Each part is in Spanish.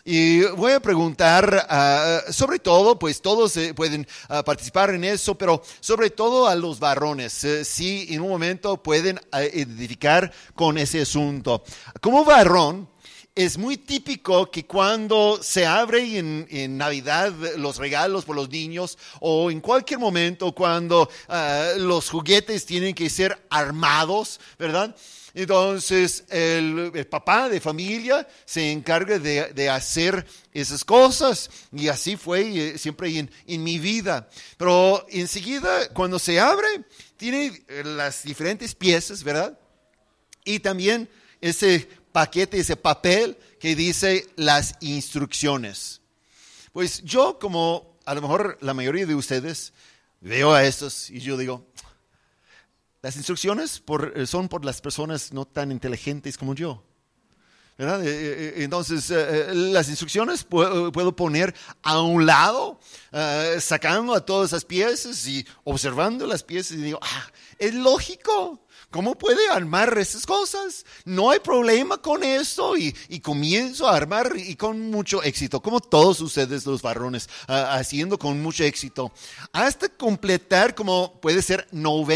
Y voy a preguntar, sobre todo, pues todos pueden participar en eso, pero sobre todo a los varones, si en un momento pueden identificar con ese asunto. Como varón, es muy típico que cuando se abre en Navidad los regalos por los niños o en cualquier momento cuando los juguetes tienen que ser armados, ¿verdad? Entonces el papá de familia se encarga de hacer esas cosas y así fue siempre en mi vida. Pero enseguida cuando se abre tiene las diferentes piezas, ¿verdad? Y también ese paquete, ese papel que dice las instrucciones. Pues yo, como a lo mejor la mayoría de ustedes, veo a estos y yo digo, las instrucciones son por las personas no tan inteligentes como yo, ¿verdad? Entonces, las instrucciones puedo poner a un lado, sacando a todas esas piezas y observando las piezas y digo, es lógico. ¿Cómo puede armar esas cosas? No hay problema con eso y comienzo a armar y con mucho éxito, como todos ustedes los varones, haciendo con mucho éxito, hasta completar como puede ser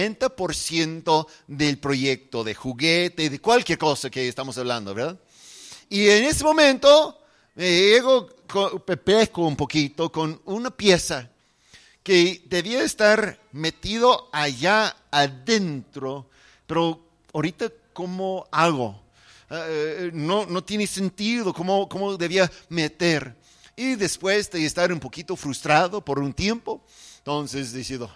90% del proyecto de juguete, de cualquier cosa que estamos hablando, ¿verdad? Y en ese momento pesco un poquito con una pieza que debía estar metido allá adentro. Pero ahorita, ¿cómo hago? No tiene sentido, ¿cómo debía meter? Y después de estar un poquito frustrado por un tiempo, entonces decido,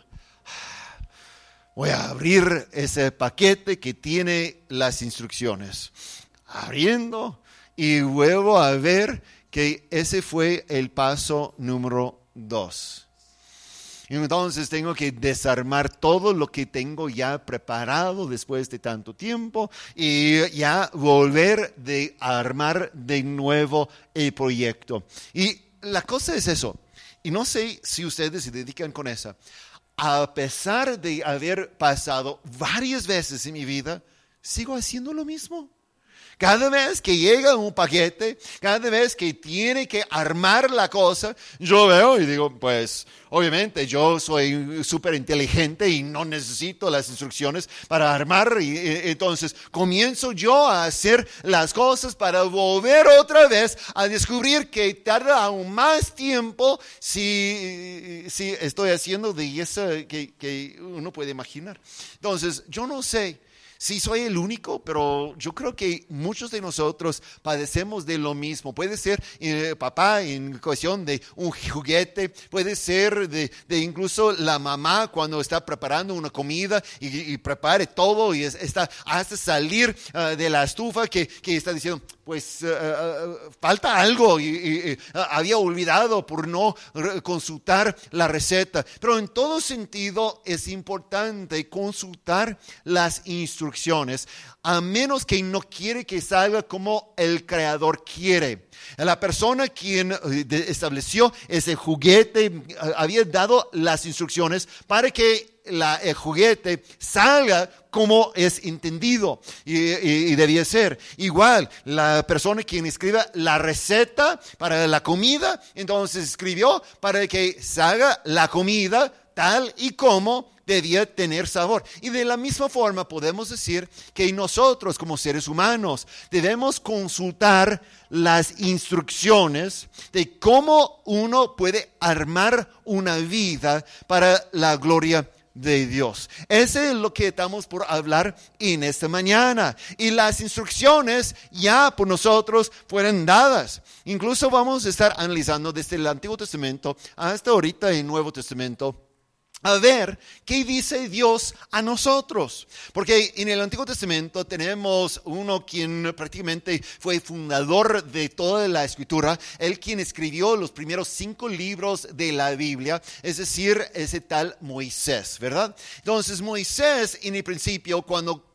voy a abrir ese paquete que tiene las instrucciones. Abriendo y vuelvo a ver que ese fue el paso número 2. Entonces tengo que desarmar todo lo que tengo ya preparado después de tanto tiempo y ya volver a armar de nuevo el proyecto. Y la cosa es eso, y no sé si ustedes se dedican con eso. A pesar de haber pasado varias veces en mi vida, sigo haciendo lo mismo. Cada vez que llega un paquete, cada vez que tiene que armar la cosa, yo veo y digo, pues, obviamente yo soy súper inteligente y no necesito las instrucciones para armar. Y entonces comienzo yo a hacer las cosas para volver otra vez a descubrir que tarda aún más tiempo si estoy haciendo de eso que uno puede imaginar. Entonces, yo no sé. Sí, soy el único, pero yo creo que muchos de nosotros padecemos de lo mismo. Puede ser papá en cuestión de un juguete, puede ser de incluso la mamá cuando está preparando una comida y prepare todo y está hasta salir de la estufa que está diciendo, pues falta algo y había olvidado por no consultar la receta. Pero en todo sentido es importante consultar las instrucciones, a menos que no quiere que salga como el creador quiere. La persona quien estableció ese juguete había dado las instrucciones para que el juguete salga como es entendido y debía ser. Igual, la persona quien escriba la receta para la comida, entonces escribió para que salga la comida tal y como debía tener sabor. Y de la misma forma podemos decir que nosotros como seres humanos debemos consultar las instrucciones de cómo uno puede armar una vida para la gloria de Dios. Eso es lo que estamos por hablar en esta mañana. Y las instrucciones ya por nosotros fueron dadas. Incluso vamos a estar analizando desde el Antiguo Testamento hasta ahorita el Nuevo Testamento, a ver qué dice Dios a nosotros. Porque en el Antiguo Testamento tenemos uno quien prácticamente fue fundador de toda la Escritura, él quien escribió los primeros 5 libros de la Biblia, es decir, ese tal Moisés, ¿verdad? Entonces Moisés en el principio, cuando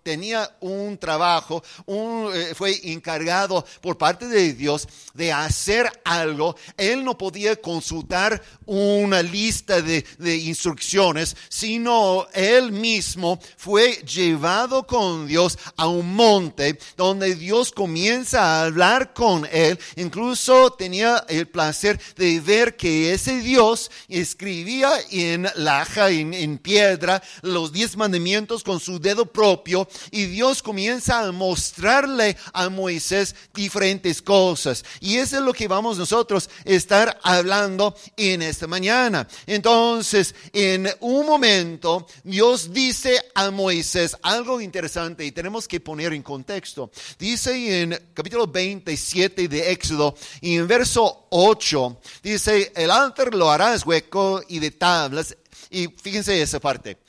tenía un trabajo, fue encargado por parte de Dios de hacer algo, él no podía consultar una lista de instrucciones, sino él mismo fue llevado con Dios a un monte donde Dios comienza a hablar con él. Incluso tenía el placer de ver que ese Dios escribía en laja, en piedra, los 10 mandamientos con su dedo propio, y Dios comienza a mostrarle a Moisés diferentes cosas. Y eso es lo que vamos nosotros a estar hablando en esta mañana. Entonces, en un momento, Dios dice a Moisés algo interesante y tenemos que poner en contexto. Dice en capítulo 27 de Éxodo, y en verso 8, dice: el altar lo harás hueco y de tablas. Y fíjense esa parte: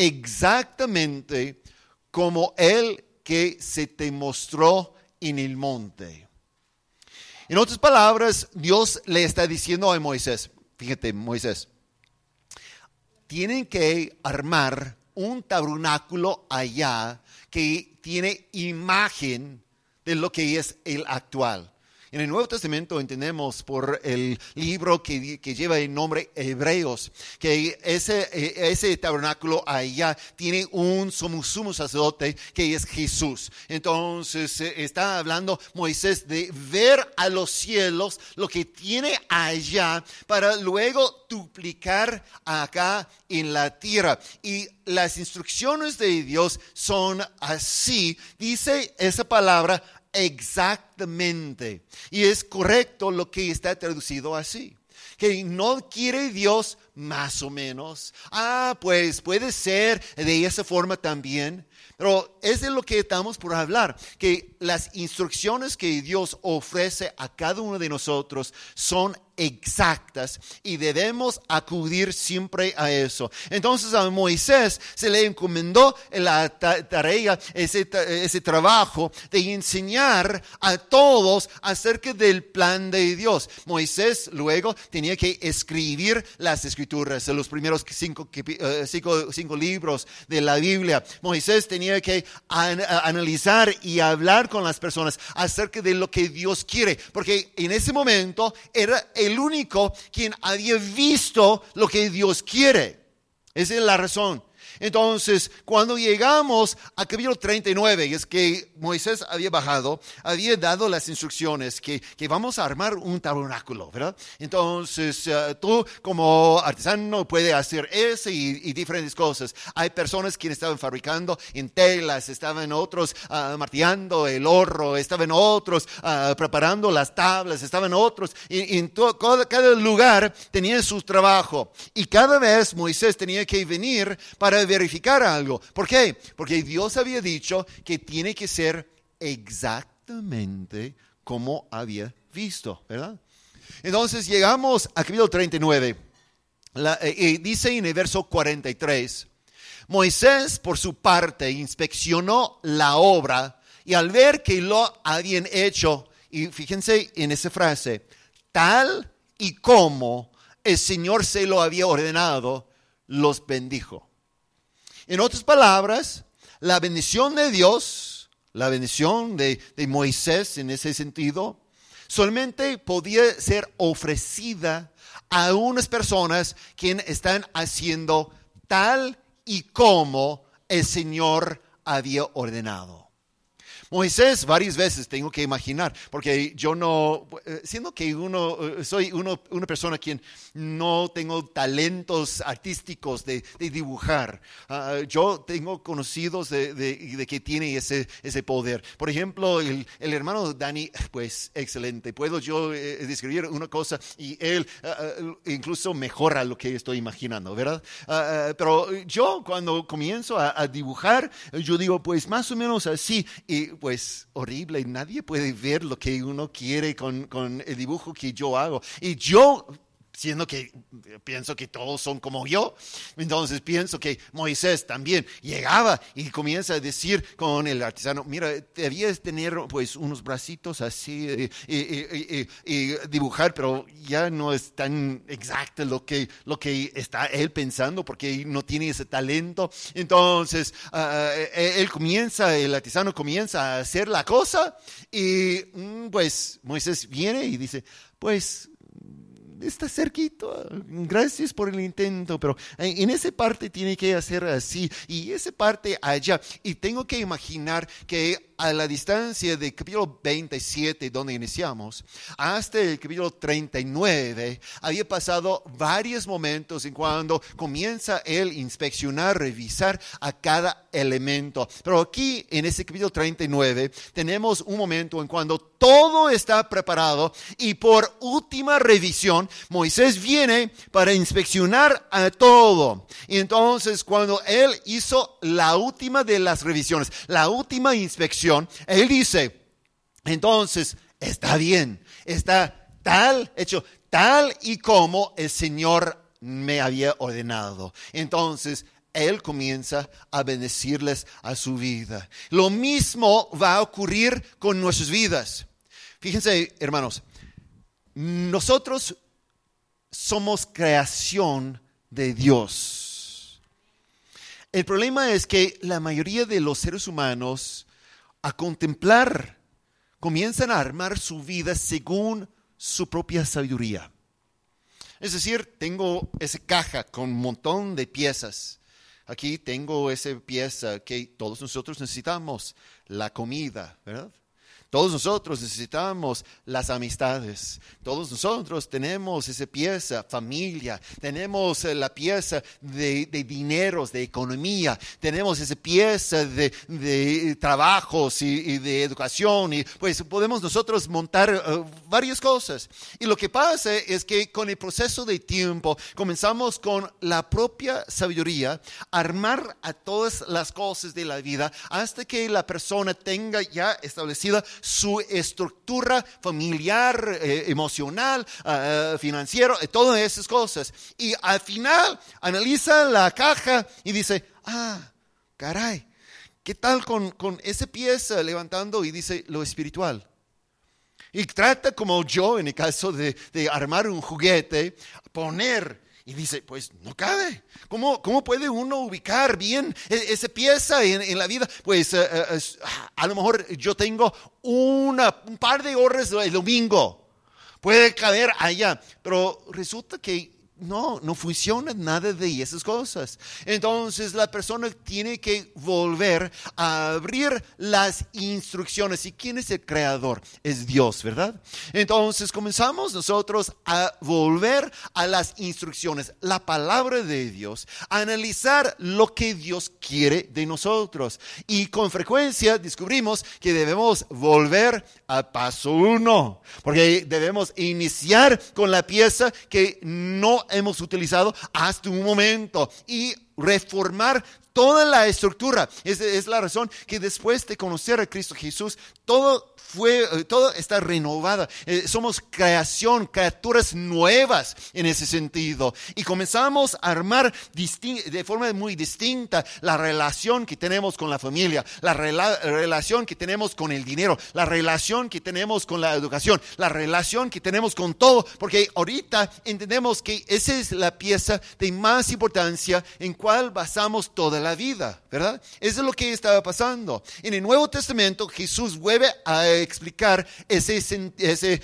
exactamente como el que se te mostró en el monte. En otras palabras, Dios le está diciendo a Moisés, fíjate, Moisés, tienen que armar un tabernáculo allá que tiene imagen de lo que es el actual. En el Nuevo Testamento entendemos por el libro que lleva el nombre Hebreos, que ese tabernáculo allá tiene un sumo sacerdote que es Jesús. Entonces está hablando Moisés de ver a los cielos lo que tiene allá para luego duplicar acá en la tierra. Y las instrucciones de Dios son así, dice esa palabra, exactamente. Y es correcto lo que está traducido así. Que no quiere Dios más o menos. Pues puede ser de esa forma también. Pero es de lo que estamos por hablar. Que las instrucciones que Dios ofrece a cada uno de nosotros son exactas y debemos acudir siempre a eso. Entonces a Moisés se le encomendó la tarea, ese trabajo de enseñar a todos acerca del plan de Dios. Moisés luego tenía que escribir las escrituras, los primeros cinco libros de la Biblia. Moisés tenía que analizar y hablar con las personas acerca de lo que Dios quiere, porque en ese momento era el único quien había visto lo que Dios quiere. Esa es la razón. Entonces, cuando llegamos a capítulo 39, es que Moisés había bajado, había dado las instrucciones que vamos a armar un tabernáculo, ¿verdad? Entonces, tú como artesano puedes hacer eso y diferentes cosas. Hay personas que estaban fabricando en telas, estaban otros martillando el horno, estaban otros preparando las tablas, estaban otros. Y en cada lugar tenía su trabajo. Y cada vez Moisés tenía que venir para verificar algo. ¿Por qué? Porque Dios había dicho que tiene que ser exactamente como había visto, ¿verdad? Entonces llegamos a capítulo 39. Dice en el verso 43, Moisés por su parte inspeccionó la obra y al ver que lo habían hecho, y fíjense en esa frase, tal y como el Señor se lo había ordenado, los bendijo. En otras palabras, la bendición de Dios, la bendición de Moisés en ese sentido, solamente podía ser ofrecida a unas personas quienes están haciendo tal y como el Señor había ordenado. Moisés varias veces tengo que imaginar, porque yo no, siendo que soy una persona quien no tengo talentos artísticos de dibujar. Yo tengo conocidos de que tiene ese poder. Por ejemplo, el hermano Dani, pues excelente. Puedo yo describir una cosa y él incluso mejora lo que estoy imaginando, ¿verdad? Pero yo cuando comienzo a dibujar, yo digo pues más o menos así y pues horrible, nadie puede ver lo que uno quiere con el dibujo que yo hago. Y yo siendo que pienso que todos son como yo. Entonces pienso que Moisés también llegaba y comienza a decir con el artesano, mira, debías tener pues unos bracitos así y dibujar, pero ya no es tan exacto lo que está él pensando porque no tiene ese talento. Entonces el artesano comienza a hacer la cosa y pues Moisés viene y dice, pues está cerquito, gracias por el intento, pero en esa parte tiene que hacer así y esa parte allá. Y tengo que imaginar que a la distancia del capítulo 27, donde iniciamos, hasta el capítulo 39, había pasado varios momentos en cuando comienza él a inspeccionar, revisar a cada elemento. Pero aquí, en ese capítulo 39, tenemos un momento en cuando todo está preparado y por última revisión, Moisés viene para inspeccionar a todo. Y entonces, cuando él hizo la última de las revisiones, la última inspección, él dice, entonces, está bien, está hecho tal y como el Señor me había ordenado. Entonces, él comienza a bendecirles a su vida. Lo mismo va a ocurrir con nuestras vidas. Fíjense, hermanos, nosotros somos creación de Dios. El problema es que la mayoría de los seres humanos, a contemplar, comienzan a armar su vida según su propia sabiduría. Es decir, tengo esa caja con un montón de piezas. Aquí tengo esa pieza que todos nosotros necesitamos, la comida, ¿verdad? Todos nosotros necesitamos las amistades. Todos nosotros tenemos esa pieza, familia. Tenemos la pieza de dineros, de economía. Tenemos esa pieza de trabajos y de educación. Y pues podemos nosotros montar varias cosas. Y lo que pasa es que con el proceso de tiempo comenzamos con la propia sabiduría a armar a todas las cosas de la vida hasta que la persona tenga ya establecida su estructura familiar, emocional, financiero, todas esas cosas. Y al final analiza la caja y dice, caray, ¿qué tal con esa pieza levantando? Y dice lo espiritual. Y trata como yo, en el caso de armar un juguete, poner. Y dice, pues no cabe. ¿Cómo puede uno ubicar bien esa pieza en la vida? Pues a lo mejor yo tengo un par de horas el domingo. Puede caber allá. Pero resulta que no funciona nada de esas cosas. Entonces la persona tiene que volver a abrir las instrucciones. ¿Y quién es el creador? Es Dios, ¿verdad? Entonces comenzamos nosotros a volver a las instrucciones, la palabra de Dios, a analizar lo que Dios quiere de nosotros. Y con frecuencia descubrimos que debemos volver a paso 1, porque debemos iniciar con la pieza que no hemos utilizado hasta un momento y reformar toda la estructura. Es la razón que después de conocer a Cristo Jesús, todo está renovada. Somos criaturas nuevas en ese sentido. Y comenzamos a armar de forma muy distinta la relación que tenemos con la familia, la relación que tenemos con el dinero, la relación que tenemos con la educación, la relación que tenemos con todo. Porque ahorita entendemos que esa es la pieza de más importancia en cual basamos toda la vida, ¿verdad? Eso es lo que estaba pasando. En el Nuevo Testamento, Jesús vuelve a explicar ese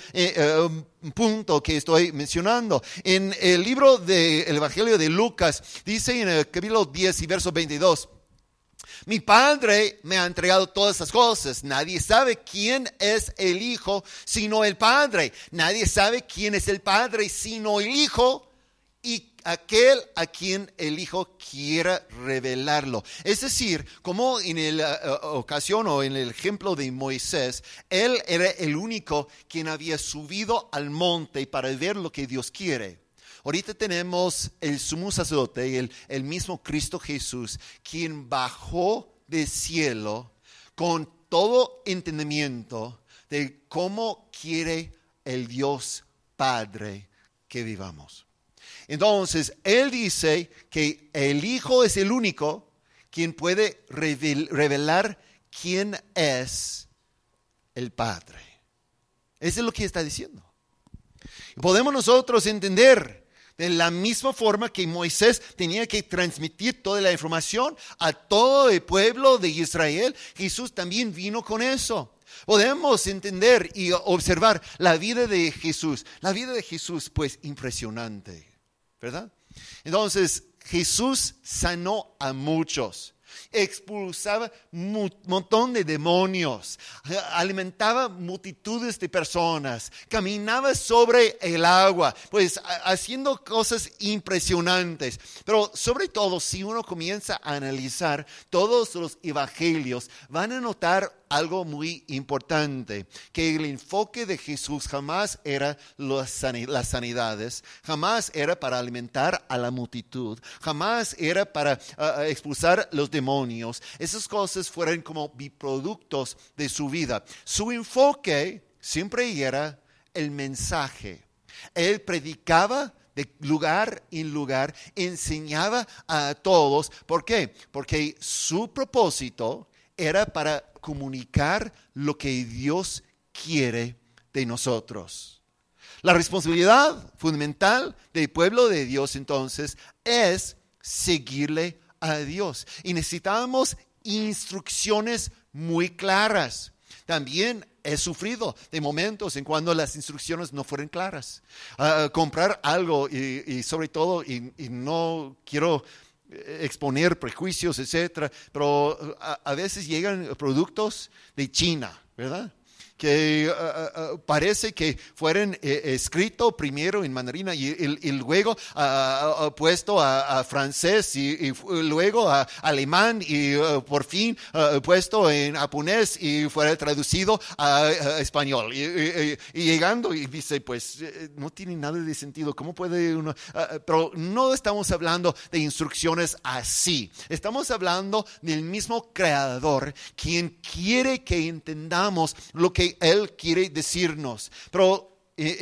punto que estoy mencionando. En el libro del Evangelio de Lucas, dice en el capítulo 10 y verso 22, mi Padre me ha entregado todas estas cosas. Nadie sabe quién es el Hijo sino el Padre. Nadie sabe quién es el Padre sino el Hijo y aquel a quien el Hijo quiera revelarlo. Es decir, como en la ocasión o en el ejemplo de Moisés, él era el único quien había subido al monte para ver lo que Dios quiere. Ahorita tenemos el sumo sacerdote, el mismo Cristo Jesús, quien bajó del cielo con todo entendimiento de cómo quiere el Dios Padre que vivamos. Entonces, él dice que el Hijo es el único quien puede revelar quién es el Padre. Eso es lo que está diciendo. Podemos nosotros entender de la misma forma que Moisés tenía que transmitir toda la información a todo el pueblo de Israel, Jesús también vino con eso. Podemos entender y observar la vida de Jesús. La vida de Jesús, pues, impresionante, ¿verdad? Entonces, Jesús sanó a muchos. Expulsaba un montón de demonios, alimentaba multitudes de personas, caminaba sobre el agua, pues haciendo cosas impresionantes. Pero sobre todo, si uno comienza a analizar todos los evangelios, van a notar algo muy importante, que el enfoque de Jesús jamás era las sanidades, jamás era para alimentar a la multitud, jamás era para expulsar los demonios. Esas cosas fueron como biproductos de su vida. Su enfoque siempre era el mensaje. Él predicaba de lugar en lugar, enseñaba a todos. ¿Por qué? Porque su propósito era para comunicar lo que Dios quiere de nosotros. La responsabilidad fundamental del pueblo de Dios entonces es seguirle a Dios. Y necesitamos instrucciones muy claras. También he sufrido de momentos en cuando las instrucciones no fueron claras. Comprar algo y sobre todo, y no quiero exponer prejuicios, etcétera, pero a veces llegan productos de China, ¿verdad? Que parece que fueron escritos primero en mandarín y luego puesto a francés y luego a alemán y por fin puesto en japonés y fuera traducido a español. Y llegando y dice, pues no tiene nada de sentido. ¿Cómo puede uno? Pero no estamos hablando de instrucciones así. Estamos hablando del mismo Creador, quien quiere que entendamos lo que Él quiere decirnos. Pero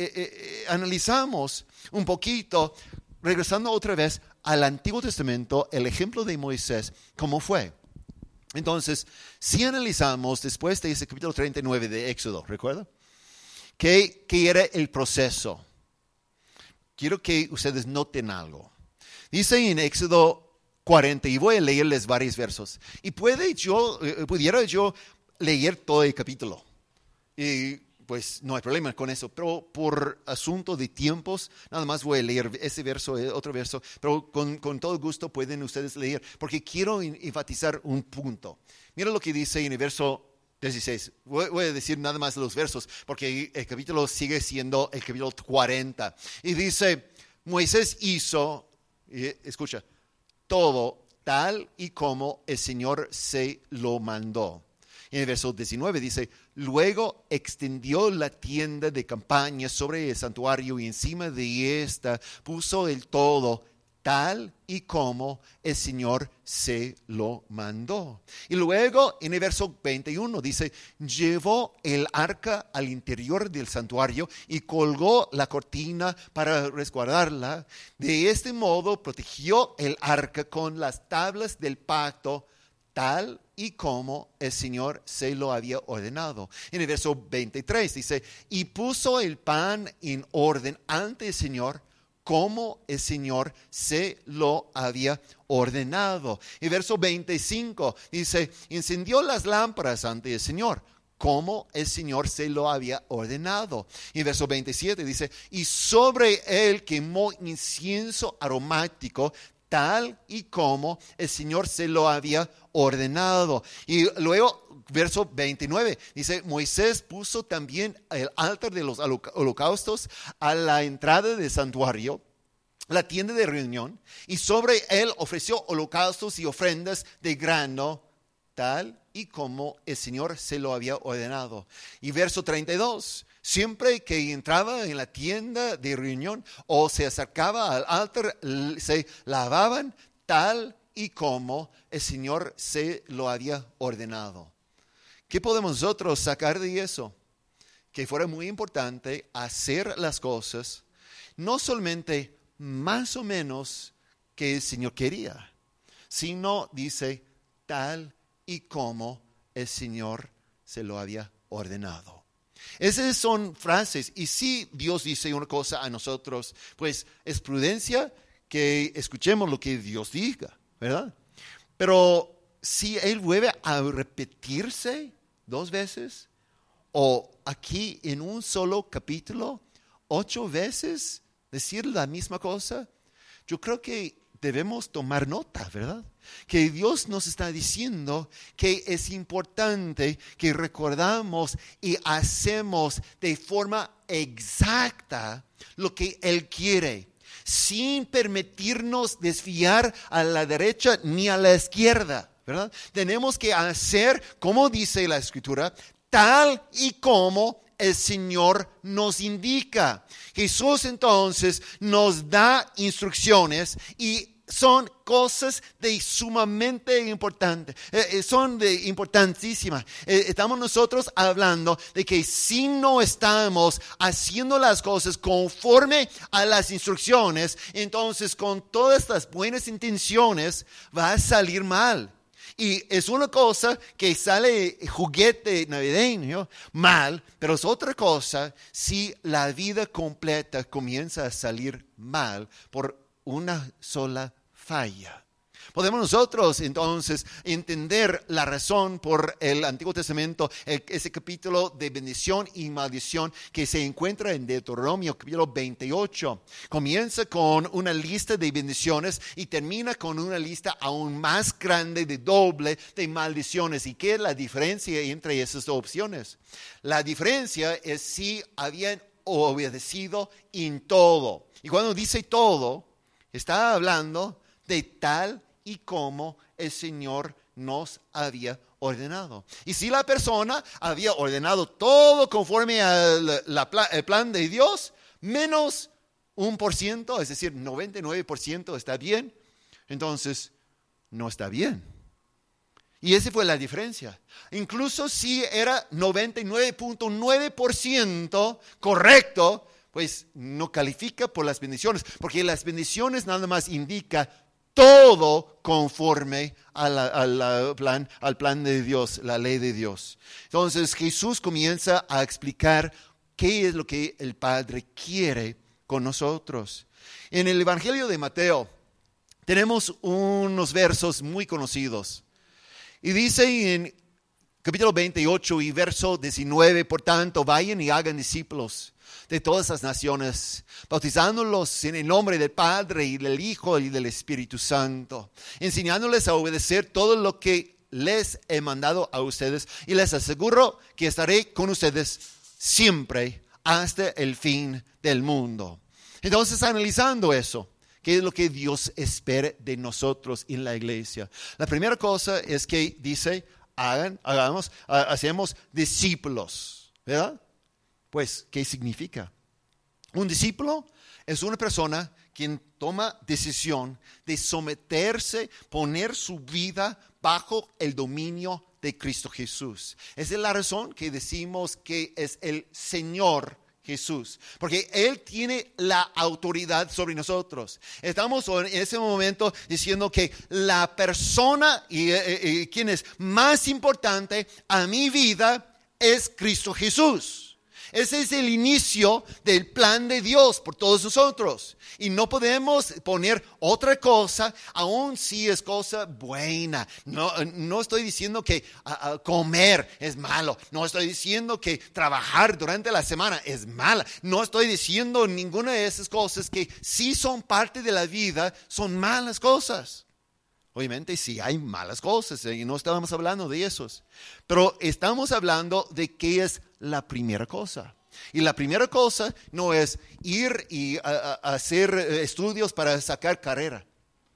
analizamos un poquito, regresando otra vez al Antiguo Testamento, el ejemplo de Moisés, ¿cómo fue? Entonces, si analizamos después de ese capítulo 39 de Éxodo, ¿recuerda? ¿Qué era el proceso? Quiero que ustedes noten algo. Dice en Éxodo 40, y voy a leerles varios versos. Y pudiera yo leer todo el capítulo. Y pues no hay problema con eso, pero por asunto de tiempos, nada más voy a leer ese verso, otro verso, pero con todo gusto pueden ustedes leer, porque quiero enfatizar un punto. Mira lo que dice en el verso 16. Voy a decir nada más los versos, porque el capítulo sigue siendo el capítulo 40. Y dice, Moisés hizo, escucha, todo tal y como el Señor se lo mandó. En el verso 19 dice, luego extendió la tienda de campaña sobre el santuario y encima de esta puso el todo tal y como el Señor se lo mandó. Y luego en el verso 21 dice, llevó el arca al interior del santuario y colgó la cortina para resguardarla. De este modo protegió el arca con las tablas del pacto tal y como el Señor se lo había ordenado. En el verso 23 dice, y puso el pan en orden ante el Señor, como el Señor se lo había ordenado. En el verso 25 dice, encendió las lámparas ante el Señor, como el Señor se lo había ordenado. En el verso 27 dice, y sobre él quemó incienso aromático, tal y como el Señor se lo había ordenado. Y luego, verso 29, dice, Moisés puso también el altar de los holocaustos a la entrada del santuario, la tienda de reunión, y sobre él ofreció holocaustos y ofrendas de grano, tal y como el Señor se lo había ordenado. Y verso 32, siempre que entraba en la tienda de reunión o se acercaba al altar, se lavaban tal y como el Señor se lo había ordenado. ¿Qué podemos nosotros sacar de eso? Que fuera muy importante hacer las cosas no solamente más o menos que el Señor quería, sino dice tal y como el Señor se lo había ordenado. Esas son frases, y si Dios dice una cosa a nosotros, pues es prudencia que escuchemos lo que Dios diga, ¿verdad? Pero si Él vuelve a repetirse 2 veces, o aquí en un solo capítulo, 8 veces decir la misma cosa, yo creo que debemos tomar nota, ¿verdad? Que Dios nos está diciendo que es importante que recordamos y hacemos de forma exacta lo que Él quiere, sin permitirnos desviar a la derecha ni a la izquierda, ¿verdad? Tenemos que hacer, como dice la Escritura, tal y como el Señor nos indica. Jesús entonces nos da instrucciones y son cosas de sumamente importantes, son de importantísimas. Estamos nosotros hablando de que si no estamos haciendo las cosas conforme a las instrucciones, entonces con todas las buenas intenciones va a salir mal. Y es una cosa que sale juguete navideño mal, pero es otra cosa si la vida completa comienza a salir mal por una sola falla. Podemos nosotros entonces entender la razón por el Antiguo Testamento, ese capítulo de bendición y maldición que se encuentra en Deuteronomio capítulo 28. Comienza con una lista de bendiciones y termina con una lista aún más grande de doble de maldiciones. ¿Y qué es la diferencia entre esas dos opciones? La diferencia es si habían obedecido en todo. Y cuando dice todo, está hablando de tal y como el Señor nos había ordenado. Y si la persona había ordenado todo conforme al plan de Dios, menos 1%, es decir, 99% está bien, entonces no está bien. Y esa fue la diferencia. Incluso si era 99.9% correcto, pues no califica por las bendiciones, porque las bendiciones nada más indican todo conforme al plan de Dios, la ley de Dios. Entonces Jesús comienza a explicar qué es lo que el Padre quiere con nosotros. En el Evangelio de Mateo tenemos unos versos muy conocidos. Y dice en capítulo 28 y verso 19, por tanto, vayan y hagan discípulos de todas las naciones, bautizándolos en el nombre del Padre y del Hijo y del Espíritu Santo, enseñándoles a obedecer todo lo que les he mandado a ustedes, y les aseguro que estaré con ustedes siempre hasta el fin del mundo. Entonces, analizando eso, ¿qué es lo que Dios espera de nosotros en la iglesia? La primera cosa es que dice, hacemos discípulos, ¿verdad? Pues, ¿qué significa? Un discípulo es una persona quien toma decisión de someterse, poner su vida bajo el dominio de Cristo Jesús. Esa es la razón que decimos que es el Señor Jesús, porque Él tiene la autoridad sobre nosotros. Estamos en ese momento diciendo que la persona y quien es más importante a mi vida es Cristo Jesús. Ese es el inicio del plan de Dios por todos nosotros. Y no podemos poner otra cosa, aun si es cosa buena. No estoy diciendo que comer es malo. No estoy diciendo que trabajar durante la semana es mala. No estoy diciendo ninguna de esas cosas que sí son parte de la vida, son malas cosas. Obviamente sí hay malas cosas y no estábamos hablando de esos. Pero estamos hablando de qué es la primera cosa. Y la primera cosa no es ir y hacer estudios para sacar carrera.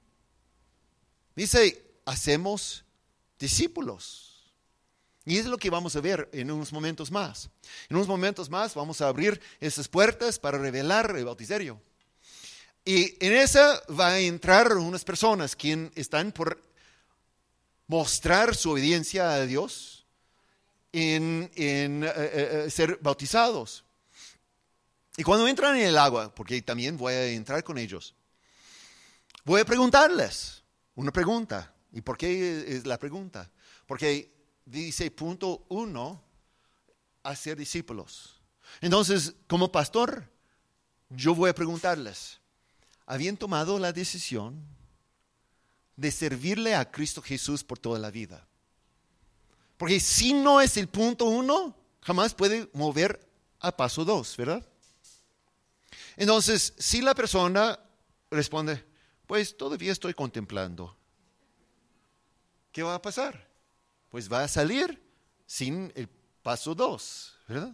Dice, hacemos discípulos. Y es lo que vamos a ver en unos momentos más. En unos momentos más vamos a abrir esas puertas para revelar el bautisterio. Y en esa va a entrar unas personas quienes están por mostrar su obediencia a Dios en ser bautizados. Y cuando entran en el agua, porque también voy a entrar con ellos, voy a preguntarles una pregunta. ¿Y por qué es la pregunta? Porque dice punto 1, hacer discípulos. Entonces, como pastor, yo voy a preguntarles, ¿habían tomado la decisión de servirle a Cristo Jesús por toda la vida? Porque si no es el punto 1, jamás puede mover a paso 2, ¿verdad? Entonces, si la persona responde, pues todavía estoy contemplando, ¿qué va a pasar? Pues va a salir sin el paso 2, ¿verdad?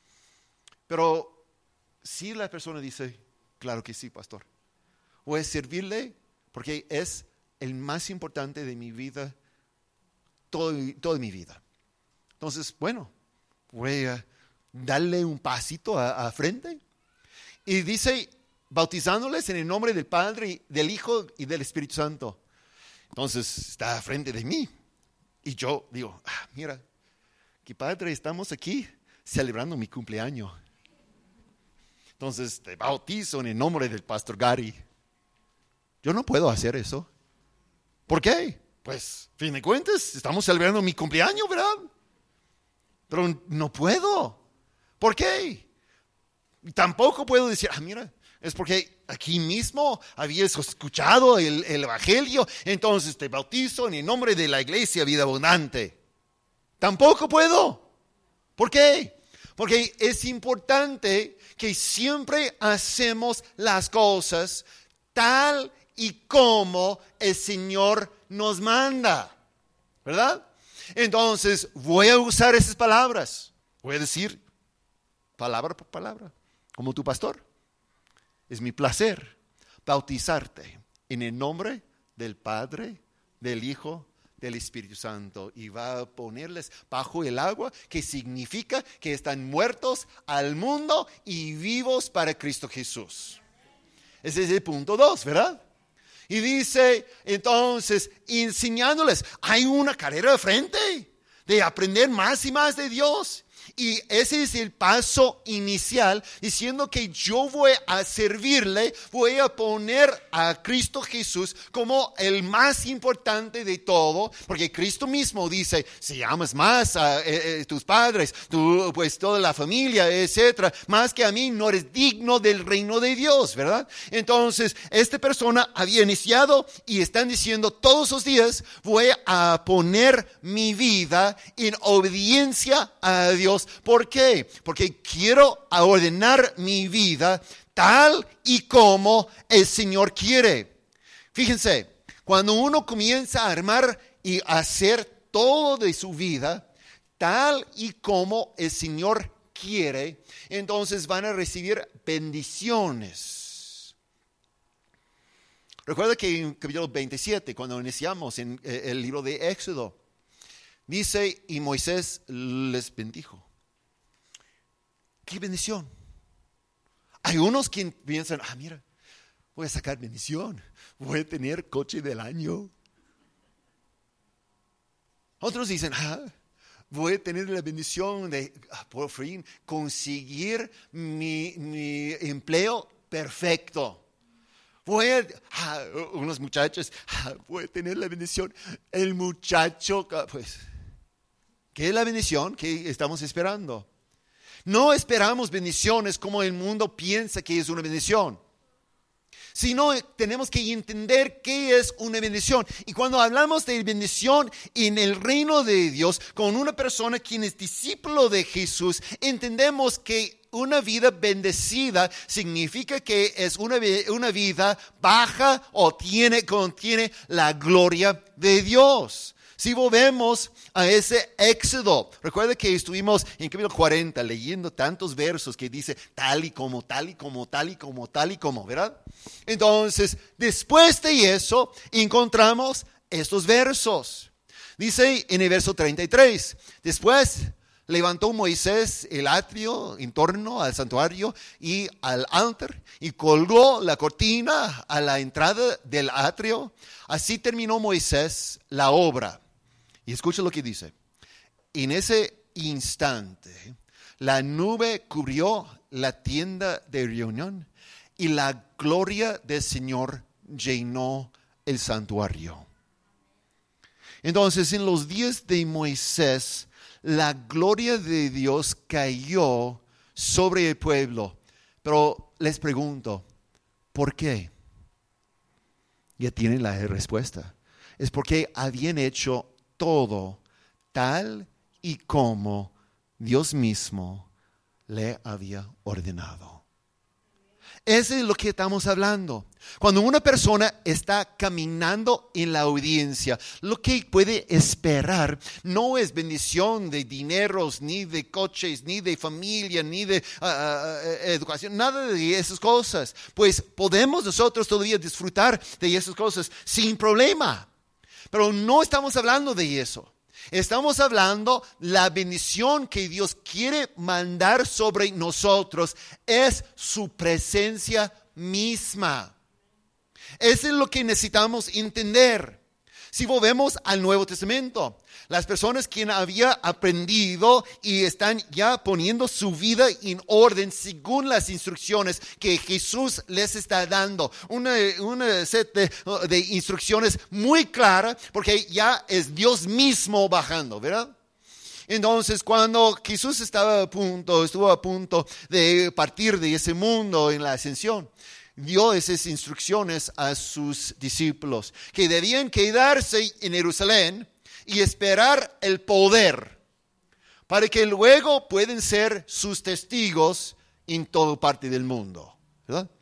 Pero si la persona dice, claro que sí, pastor, voy a servirle porque es el más importante de mi vida, toda mi vida. Entonces, bueno, voy a darle un pasito a frente. Y dice, bautizándoles en el nombre del Padre, del Hijo y del Espíritu Santo. Entonces, está a frente de mí. Y yo digo, mira, qué padre, estamos aquí celebrando mi cumpleaños. Entonces, te bautizo en el nombre del pastor Gary. Yo no puedo hacer eso. ¿Por qué? Pues, fin de cuentas, estamos celebrando mi cumpleaños, ¿verdad? Pero no puedo. ¿Por qué? Tampoco puedo decir, mira, es porque aquí mismo habías escuchado el evangelio, entonces te bautizo en el nombre de la iglesia Vida Abundante. Tampoco puedo. ¿Por qué? Porque es importante que siempre hacemos las cosas tal y como el Señor nos manda, ¿verdad? Entonces voy a usar esas palabras. Voy a decir palabra por palabra, como tu pastor. Es mi placer bautizarte en el nombre del Padre, del Hijo, del Espíritu Santo. Y va a ponerles bajo el agua, que significa que están muertos al mundo y vivos para Cristo Jesús. Ese es el punto 2, ¿verdad? Y dice, entonces, enseñándoles, hay una carrera de frente de aprender más y más de Dios. Y ese es el paso inicial, diciendo que yo voy a servirle, voy a poner a Cristo Jesús como el más importante de todo, porque Cristo mismo dice, si amas más a tus padres, pues toda la familia, etcétera, más que a mí, no eres digno del reino de Dios, ¿verdad? Entonces, esta persona había iniciado y están diciendo todos los días, voy a poner mi vida en obediencia a Dios. ¿Por qué? Porque quiero ordenar mi vida tal y como el Señor quiere. Fíjense, cuando uno comienza a armar y hacer todo de su vida tal y como el Señor quiere, entonces van a recibir bendiciones. Recuerda que en capítulo 27, cuando iniciamos en el libro de Éxodo, dice, y Moisés les bendijo. ¡Qué bendición! Hay unos que piensan, mira, voy a sacar bendición, voy a tener coche del año. Otros dicen, voy a tener la bendición de, por fin, conseguir mi empleo perfecto. Unos muchachos, voy a tener la bendición, el muchacho, pues, ¿qué es la bendición que estamos esperando? No esperamos bendiciones como el mundo piensa que es una bendición, sino tenemos que entender qué es una bendición. Y cuando hablamos de bendición en el reino de Dios, con una persona quien es discípulo de Jesús, entendemos que una vida bendecida significa que es una vida baja o contiene la gloria de Dios. Si volvemos a ese Éxodo, recuerda que estuvimos en capítulo 40 leyendo tantos versos que dice tal y como, tal y como, tal y como, tal y como, ¿verdad? Entonces, después de eso, encontramos estos versos. Dice en el verso 33, después levantó Moisés el atrio en torno al santuario y al altar y colgó la cortina a la entrada del atrio. Así terminó Moisés la obra. Y escucha lo que dice. En ese instante, la nube cubrió la tienda de reunión y la gloria del Señor llenó el santuario. Entonces, en los días de Moisés, la gloria de Dios cayó sobre el pueblo. Pero les pregunto, ¿por qué? Ya tienen la respuesta. Es porque habían hecho todo tal y como Dios mismo le había ordenado. Eso es lo que estamos hablando. Cuando una persona está caminando en la obediencia, lo que puede esperar no es bendición de dineros, ni de coches, ni de familia, ni de educación, nada de esas cosas. Pues podemos nosotros todavía disfrutar de esas cosas sin problema. Pero no estamos hablando de eso. Estamos hablando la bendición que Dios quiere mandar sobre nosotros es su presencia misma. Eso es lo que necesitamos entender. Si volvemos al Nuevo Testamento, las personas que habían aprendido y están ya poniendo su vida en orden según las instrucciones que Jesús les está dando. Una set de instrucciones muy clara porque ya es Dios mismo bajando, ¿verdad? Entonces, cuando Jesús estuvo a punto de partir de ese mundo en la ascensión, dio esas instrucciones a sus discípulos que debían quedarse en Jerusalén y esperar el poder para que luego puedan ser sus testigos en toda parte del mundo, ¿verdad?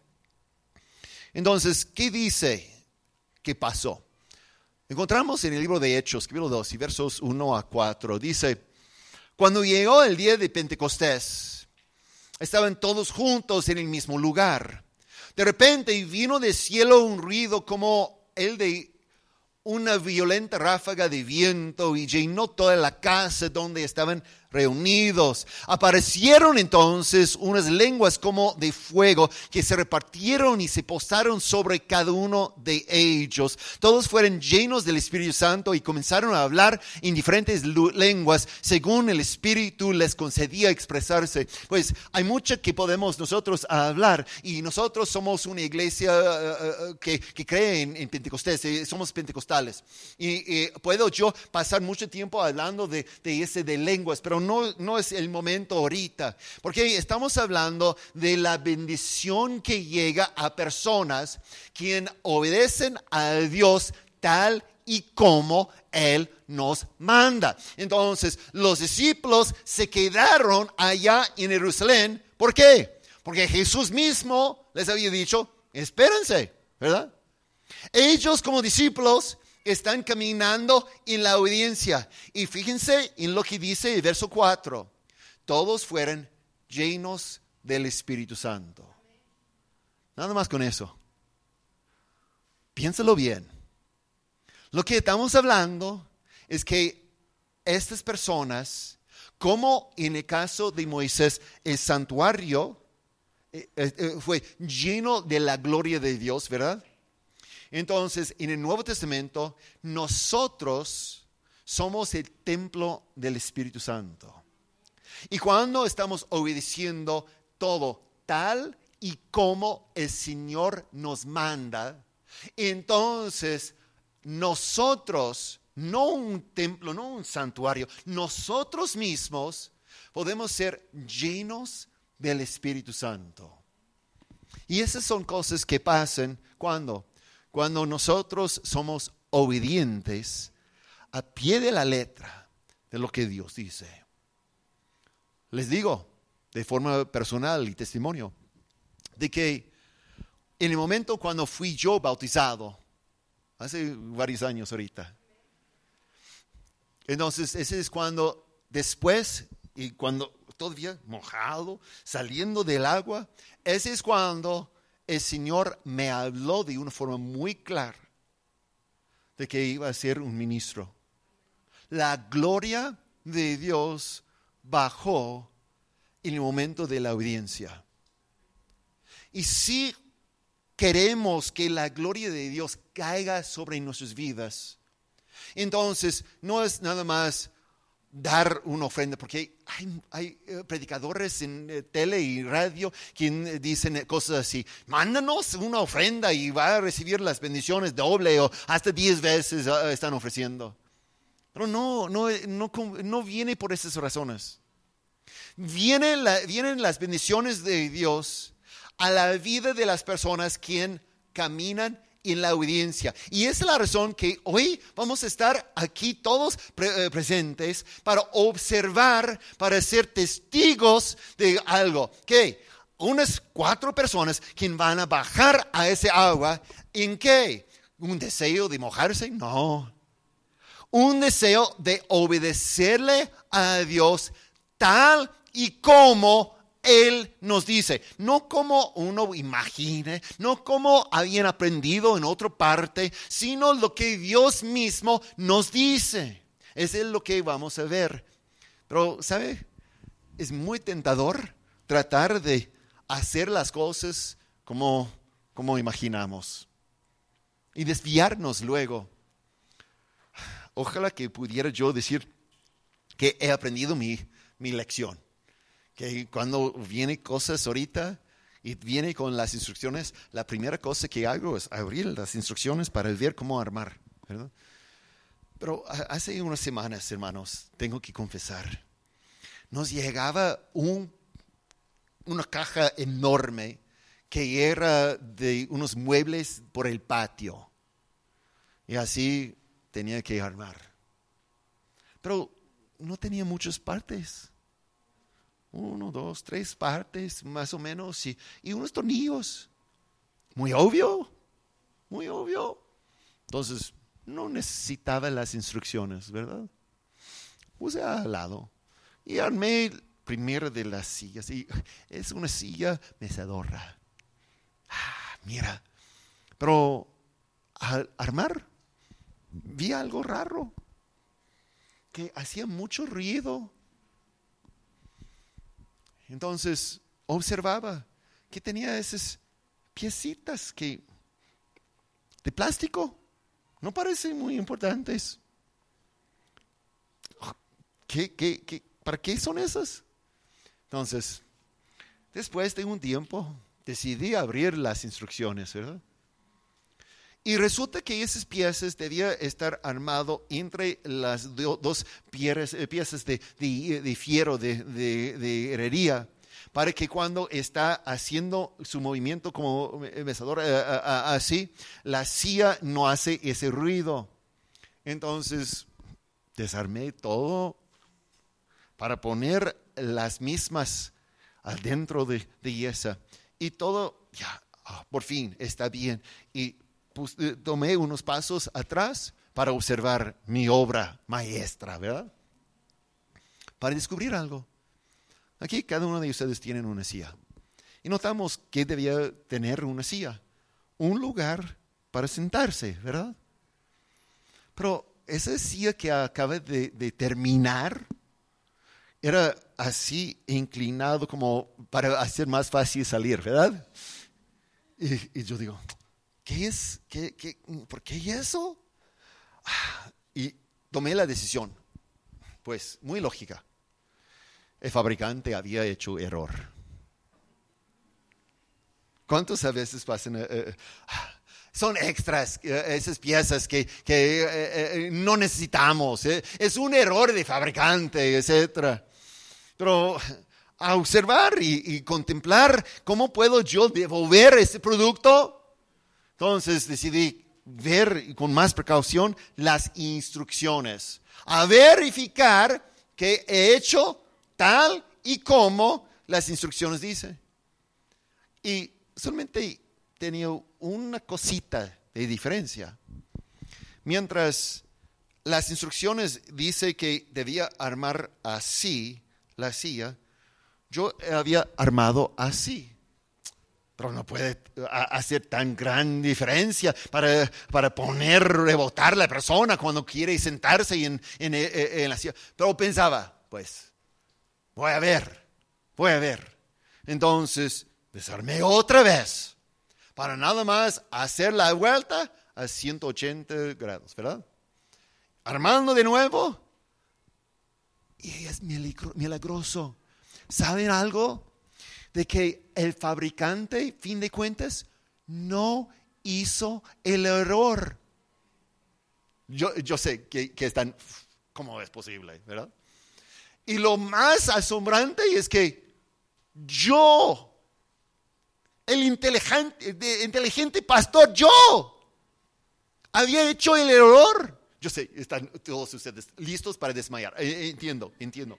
Entonces, ¿qué dice que pasó? Encontramos en el libro de Hechos, capítulo 2, y versos 1 a 4, dice: cuando llegó el día de Pentecostés, estaban todos juntos en el mismo lugar. De repente vino del cielo un ruido como el de una violenta ráfaga de viento y llenó toda la casa donde estaban reunidos. Aparecieron entonces unas lenguas como de fuego que se repartieron y se posaron sobre cada uno de ellos. Todos fueron llenos del Espíritu Santo y comenzaron a hablar en diferentes lenguas según el Espíritu les concedía expresarse. Pues hay mucho que podemos nosotros hablar y nosotros somos una iglesia que cree en Pentecostés, somos pentecostales. Y puedo yo pasar mucho tiempo hablando de lenguas, pero no es el momento ahorita, porque estamos hablando de la bendición que llega a personas quien obedecen a Dios tal y como Él nos manda. Entonces, los discípulos se quedaron allá en Jerusalén. ¿Por qué? Porque Jesús mismo les había dicho, espérense, ¿verdad? Ellos como discípulos están caminando en la obediencia. Y fíjense en lo que dice el verso 4. Todos fueron llenos del Espíritu Santo. Nada más con eso. Piénsalo bien. Lo que estamos hablando es que estas personas, como en el caso de Moisés, el santuario fue lleno de la gloria de Dios, ¿verdad? Entonces, en el Nuevo Testamento, nosotros somos el templo del Espíritu Santo. Y cuando estamos obedeciendo todo tal y como el Señor nos manda, entonces nosotros, no un templo, no un santuario, nosotros mismos podemos ser llenos del Espíritu Santo. Y esas son cosas que pasan cuando nosotros somos obedientes a pie de la letra de lo que Dios dice. Les digo de forma personal y testimonio de que en el momento cuando fui yo bautizado, hace varios años ahorita, entonces ese es cuando después y cuando todavía mojado, saliendo del agua, ese es cuando el Señor me habló de una forma muy clara de que iba a ser un ministro. La gloria de Dios bajó en el momento de la audiencia. Y si queremos que la gloria de Dios caiga sobre nuestras vidas, entonces no es nada más dar una ofrenda, porque hay predicadores en tele y radio quien dicen cosas así: mándanos una ofrenda y va a recibir las bendiciones doble o hasta 10 veces están ofreciendo. Pero no viene por esas razones. Vienen las bendiciones de Dios a la vida de las personas quien caminan en la obediencia. Y esa es la razón que hoy vamos a estar aquí todos presentes para observar, para ser testigos de algo. ¿Qué? Unas 4 personas quien van a bajar a ese agua. ¿En qué? ¿Un deseo de mojarse? No. Un deseo de obedecerle a Dios tal y como Él nos dice, no como uno imagine, no como habían aprendido en otra parte, sino lo que Dios mismo nos dice. Es lo que vamos a ver. Pero, ¿sabe? Es muy tentador tratar de hacer las cosas como imaginamos y desviarnos luego. Ojalá que pudiera yo decir que he aprendido mi lección. Que cuando vienen cosas ahorita y viene con las instrucciones, la primera cosa que hago es abrir las instrucciones para ver cómo armar, ¿verdad? Pero hace unas semanas, hermanos, tengo que confesar, nos llegaba una caja enorme que era de unos muebles por el patio. Y así tenía que armar. Pero no tenía muchas partes. 1, 2, 3 partes más o menos y unos tornillos. Muy obvio. Entonces no necesitaba las instrucciones, ¿verdad? Puse al lado y armé primero de las sillas. Y es una silla mecedora. Mira, pero al armar vi algo raro, que hacía mucho ruido. Entonces observaba que tenía esas piecitas de plástico, no parecen muy importantes. ¿Para qué son esas? Entonces, después de un tiempo, decidí abrir las instrucciones, ¿verdad? Y resulta que esas piezas debían estar armado entre las dos piezas de fierro de herrería, para que cuando está haciendo su movimiento como mecedor así, la silla no hace ese ruido. Entonces desarmé todo para poner las mismas adentro de esa, y todo ya por fin está bien. Y tomé unos pasos atrás para observar mi obra maestra, ¿verdad? Para descubrir algo. Aquí cada uno de ustedes tiene una silla. Y notamos que debía tener una silla, un lugar para sentarse, ¿verdad? Pero esa silla que acaba de terminar era así inclinado como para hacer más fácil salir, ¿verdad? Y yo digo, ¿qué es? ¿Por qué eso? Y tomé la decisión, pues muy lógica. El fabricante había hecho error. ¿Cuántas veces pasan? Son extras, esas piezas que no necesitamos. Es un error de fabricante, etc. Pero a observar y contemplar cómo puedo yo devolver ese producto, entonces decidí ver con más precaución las instrucciones, a verificar que he hecho tal y como las instrucciones dicen. Y solamente tenía una cosita de diferencia. Mientras las instrucciones dicen que debía armar así la silla, yo había armado así. Pero no puede hacer tan gran diferencia para rebotar la persona cuando quiere sentarse en la silla. Pero pensaba, pues, voy a ver. Entonces, desarmé otra vez para nada más hacer la vuelta a 180 grados, ¿verdad? Armando de nuevo, y es milagroso. ¿Saben algo? De que el fabricante, fin de cuentas, no hizo el error. Yo sé que están, ¿cómo es posible? ¿Verdad? Y lo más asombrante es que yo, el inteligente pastor, yo había hecho el error. Yo sé, están todos ustedes listos para desmayar. Entiendo.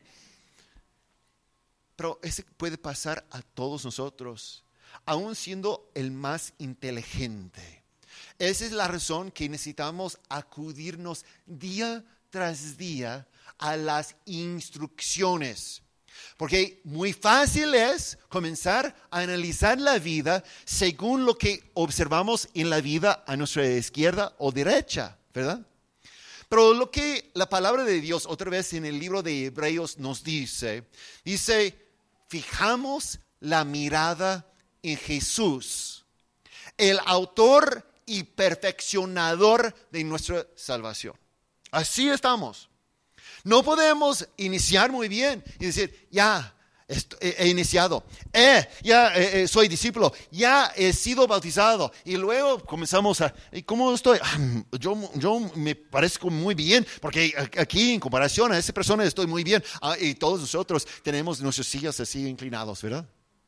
Pero eso puede pasar a todos nosotros, aún siendo el más inteligente. Esa es la razón que necesitamos acudirnos día tras día a las instrucciones. Porque muy fácil es comenzar a analizar la vida según lo que observamos en la vida a nuestra izquierda o derecha, ¿verdad? Pero lo que la palabra de Dios, otra vez en el libro de Hebreos, nos dice, fijamos la mirada en Jesús, el autor y perfeccionador de nuestra salvación. Así estamos. No podemos iniciar muy bien y decir, ya he iniciado, soy discípulo, ya he sido bautizado. Y luego comenzamos ¿cómo estoy? Yo me parezco muy bien, porque aquí en comparación a esa persona estoy muy bien. Y todos nosotros tenemos nuestras sillas así inclinados, ¿verdad?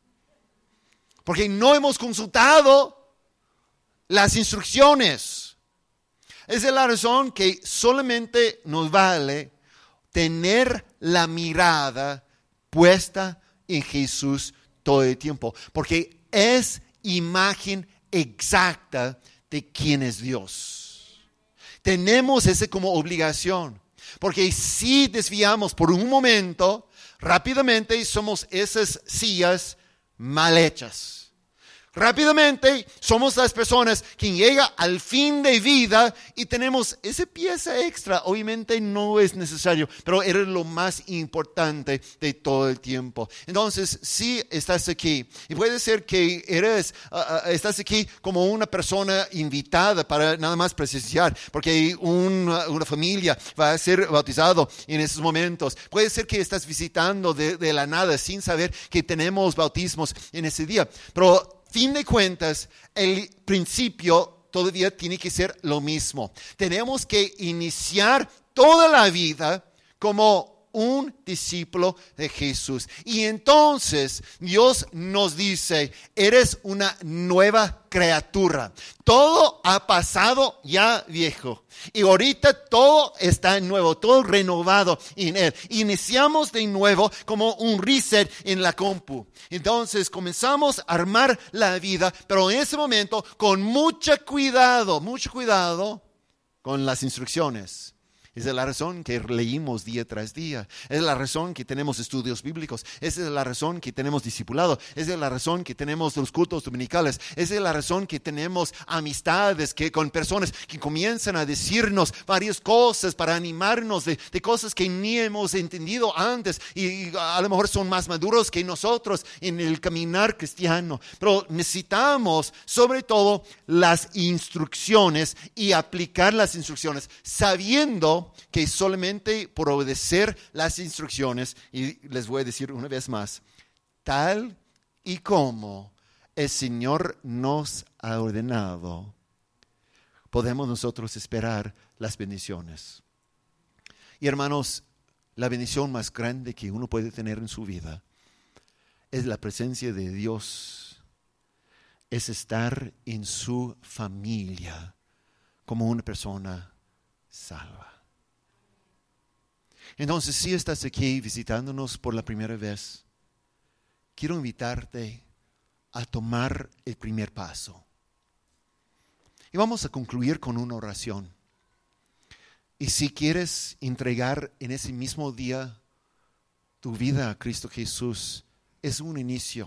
Porque no hemos consultado las instrucciones. Esa es la razón que solamente nos vale tener la mirada puesta en Jesús todo el tiempo, porque es imagen exacta de quién es Dios. Tenemos esa como obligación, porque si desviamos por un momento, rápidamente somos esas sillas mal hechas. Rápidamente somos las personas que llegan al fin de vida y tenemos esa pieza extra. Obviamente no es necesario, pero era lo más importante de todo el tiempo. Entonces, si estás aquí, y puede ser que estás aquí como una persona invitada para nada más presenciar, porque una familia va a ser bautizado en esos momentos. Puede ser que estás visitando de la nada sin saber que tenemos bautismos en ese día, pero fin de cuentas, el principio todavía tiene que ser lo mismo. Tenemos que iniciar toda la vida como un discípulo de Jesús. Y entonces Dios nos dice, eres una nueva criatura. Todo ha pasado ya viejo. Y ahorita todo está nuevo, todo renovado en Él. Iniciamos de nuevo como un reset en la compu. Entonces comenzamos a armar la vida, pero en ese momento con mucho cuidado con las instrucciones. Esa es la razón que leímos día tras día. Esa es la razón que tenemos estudios bíblicos. Esa es la razón que tenemos discipulado. Esa es la razón que tenemos los cultos dominicales. Esa es la razón que tenemos amistades con personas que comienzan a decirnos varias cosas para animarnos de cosas que ni hemos entendido antes. Y a lo mejor son más maduros que nosotros en el caminar cristiano. Pero necesitamos sobre todo las instrucciones y aplicar las instrucciones sabiendo que solamente por obedecer las instrucciones, y les voy a decir una vez más, tal y como el Señor nos ha ordenado, podemos nosotros esperar las bendiciones. Y hermanos, la bendición más grande que uno puede tener en su vida es la presencia de Dios, es estar en su familia como una persona salva. Entonces, si estás aquí visitándonos por la primera vez, quiero invitarte a tomar el primer paso. Y vamos a concluir con una oración. Y si quieres entregar en ese mismo día tu vida a Cristo Jesús, es un inicio,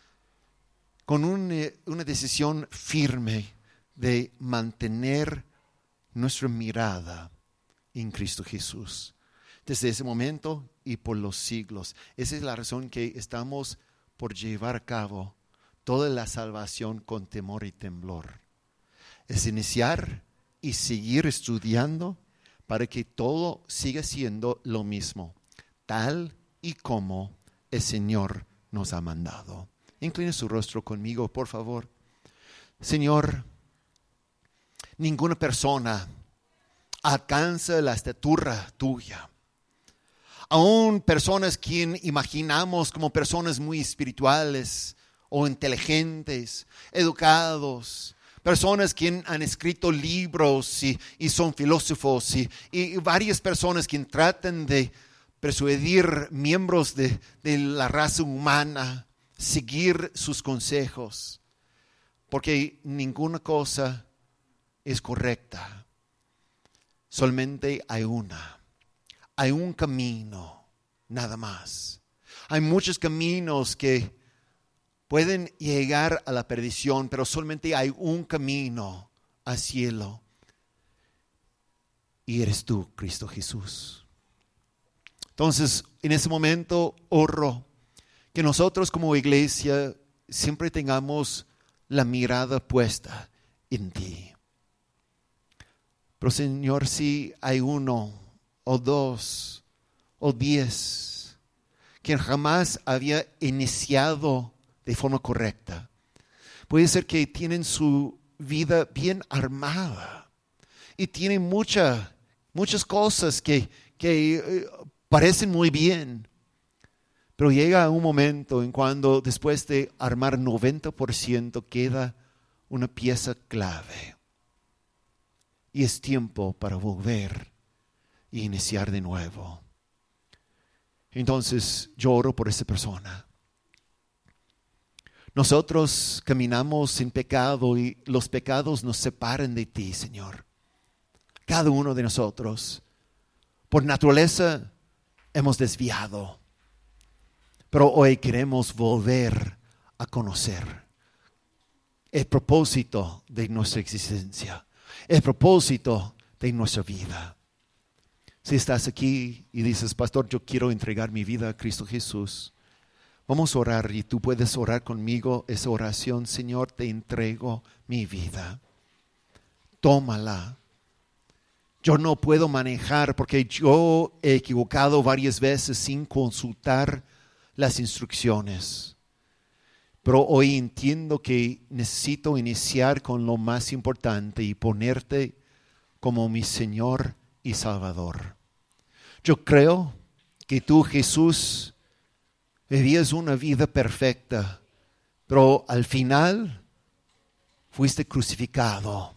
con una decisión firme de mantener nuestra mirada en Cristo Jesús. Desde ese momento y por los siglos. Esa es la razón que estamos por llevar a cabo toda la salvación con temor y temblor. Es iniciar y seguir estudiando para que todo siga siendo lo mismo, tal y como el Señor nos ha mandado. Incline su rostro conmigo, por favor. Señor, ninguna persona alcanza la estatura tuya. Aún personas quien imaginamos como personas muy espirituales o inteligentes, educados, personas quien han escrito libros y son filósofos y varias personas quien tratan de persuadir miembros de la raza humana, seguir sus consejos, porque ninguna cosa es correcta. Solamente hay una. Hay un camino, nada más. Hay muchos caminos que pueden llegar a la perdición, pero solamente hay un camino al cielo. Y eres tú, Cristo Jesús. Entonces, en ese momento, oro que nosotros como iglesia siempre tengamos la mirada puesta en ti. Pero Señor, si hay uno o 2 o 10 quien jamás había iniciado de forma correcta, puede ser que tienen su vida bien armada y tienen muchas cosas que parecen muy bien, pero llega un momento en cuando después de armar 90% queda una pieza clave y es tiempo para volver y iniciar de nuevo. Entonces yo oro por esa persona. Nosotros caminamos sin pecado y los pecados nos separan de ti, Señor. Cada uno de nosotros, por naturaleza, hemos desviado. Pero hoy queremos volver a conocer el propósito de nuestra existencia, el propósito de nuestra vida. Si estás aquí y dices, pastor, yo quiero entregar mi vida a Cristo Jesús, vamos a orar y tú puedes orar conmigo esa oración. Señor, te entrego mi vida. Tómala. Yo no puedo manejar porque yo he equivocado varias veces sin consultar las instrucciones. Pero hoy entiendo que necesito iniciar con lo más importante y ponerte como mi Señor y Salvador. Yo creo que tú, Jesús, vivías una vida perfecta, pero al final fuiste crucificado.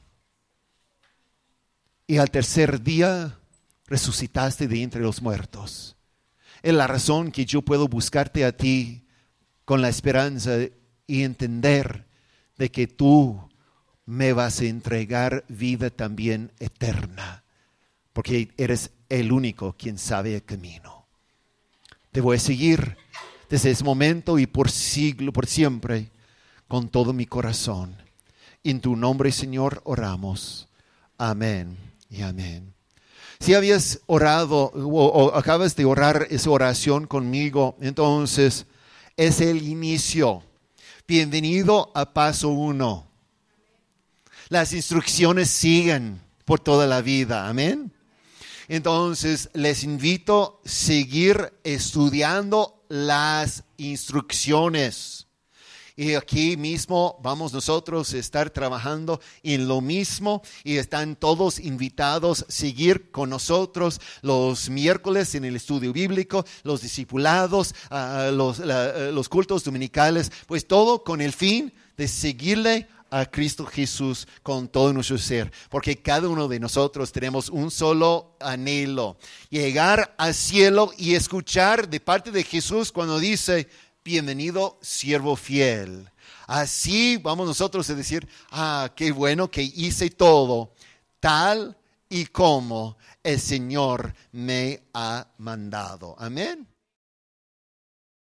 Y al tercer día resucitaste de entre los muertos. Es la razón que yo puedo buscarte a ti con la esperanza y entender de que tú me vas a entregar vida también eterna, porque eres el único quien sabe el camino. Te voy a seguir desde ese momento y por siglo, por siempre, con todo mi corazón. En tu nombre, Señor, oramos. Amén y amén. Si habías orado o acabas de orar esa oración conmigo, entonces es el inicio. Bienvenido a paso 1. Las instrucciones siguen por toda la vida. Amén. Entonces les invito a seguir estudiando las instrucciones. Y aquí mismo vamos nosotros a estar trabajando en lo mismo y están todos invitados a seguir con nosotros los miércoles en el estudio bíblico, los discipulados, los cultos dominicales, pues todo con el fin de seguirle a Cristo Jesús con todo nuestro ser, porque cada uno de nosotros tenemos un solo anhelo: llegar al cielo y escuchar de parte de Jesús cuando dice: bienvenido, siervo fiel. Así vamos nosotros a decir: qué bueno que hice todo tal y como el Señor me ha mandado. Amén.